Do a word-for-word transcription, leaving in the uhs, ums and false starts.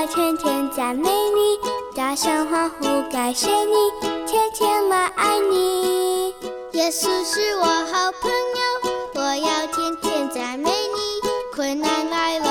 要天天赞美你，大声欢呼感谢你，天天来爱你。 耶稣是我好朋友，我要天天赞美你，困难来了